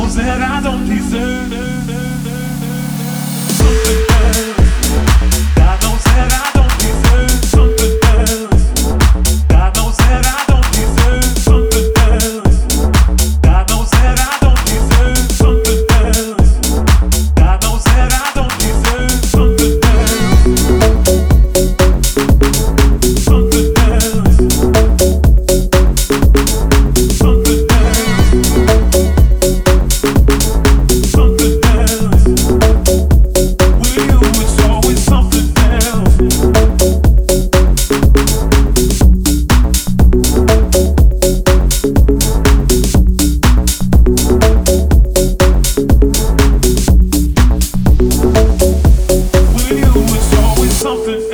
that I don't deserve something else. God knows that I don't deserve something else. God knows that I don't deserve something else. God knows that I don't deserve something else. God knows that I don't deserve something else. Something else. Something something